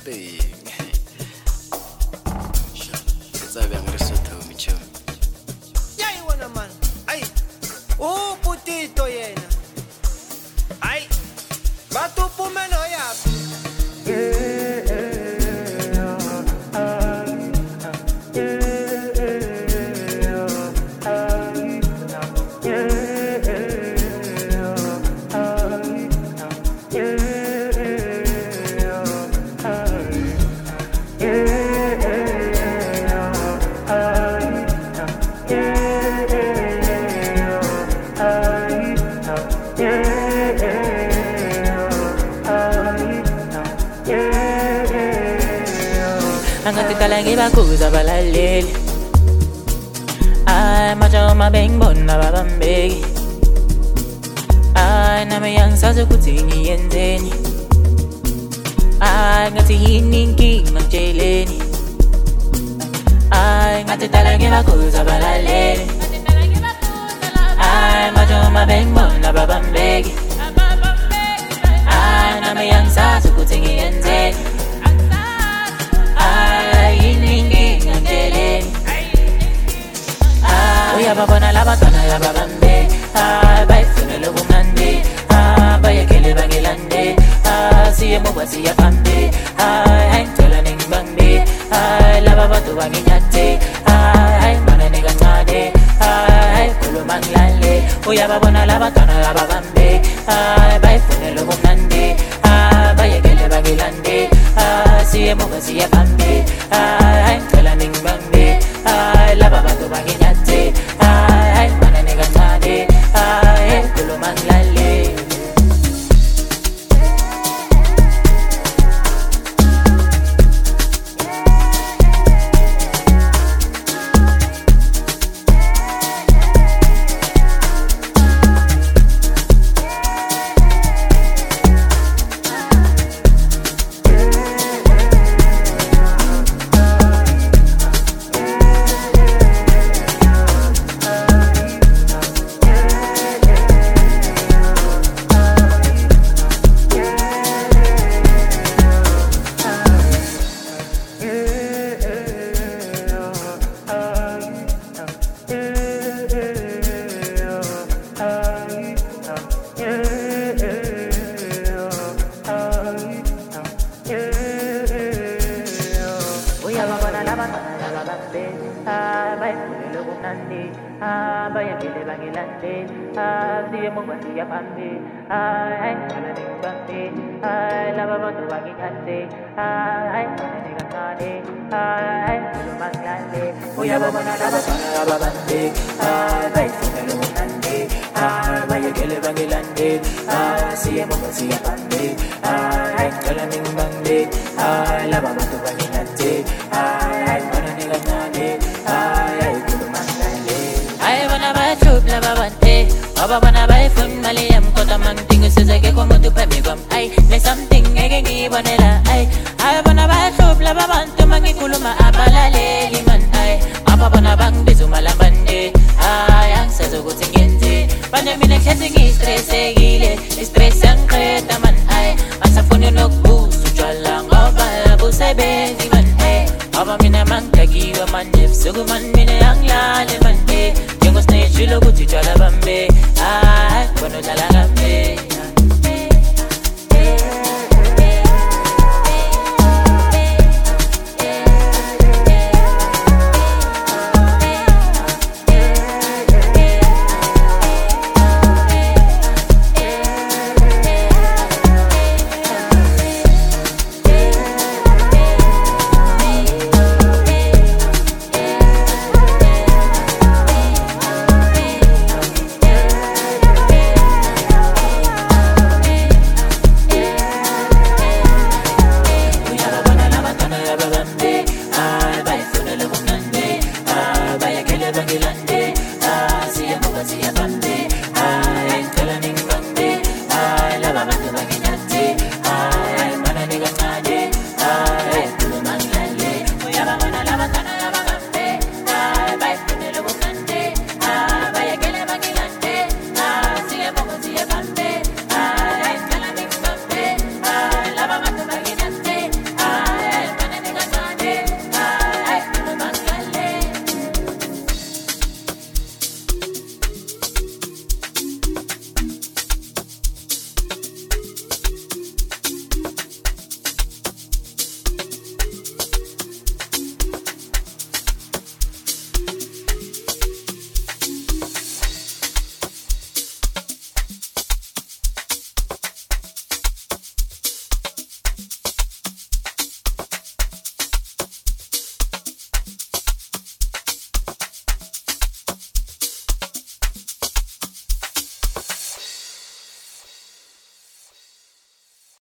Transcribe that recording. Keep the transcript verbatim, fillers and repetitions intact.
Big. Sabe ang Lesotho, micho. Yay, wa naman. Ay, oh, putito yena. Ay, batu pumeno yap. Angati talangi bakuza balaleli Ay macho mabengbo na babambegi Ay nami yang sazo kutingi yenzeni Ay ngati hiningi ngjeleni Ay ngati talangi bakuza balaleli Ay macho mabengbo na babambegi Ay nami yang sazo kutingi yenzeni Babana la batana ya babande ah bai funelo bumande ah bai kele bangilande ah siye mo basi ya pambe ah ai tola ning bambe ah la babatu banginyate ah ai mana nega tade ah ai kulo manglale oya babana la batana ya babande ah bai funelo bumande ah bai kele bangilande ah siye mo basi ya pambe ah ai tola ning bambe ah la babatu banginyate Ah, bai funelo bunande, ah, bai akele bangilande, ah, siye mo basi ya pambe, ah, ai kana ning bambe, ah, la baba tu bangilande, ah, ai kana ning kane, ah, ai kulo manglande, oya baba na la baba na baba bande, ah, bai funelo bunande, ah, bai akele bangilande, ah, siye mo basi ya pambe, ah, ai kana ning bambe, ah, la baba tu bangilande, ah, ai kana ning kane. La babante, baba bana bay fun maliyam kota mang tingu sezake ko mutu pe mi gam ay le something ege ni bonela ay ay bana bay shop la babante mangi kuluma abalale liman ay apa bana bang bizu malambande ay ang sezo gutingenze bana mine khesingi stress egile stress ang kheta man ay asafuni nokbu sujala ngoba bu sai benzi man ay baba mine mang tagi wa man suguman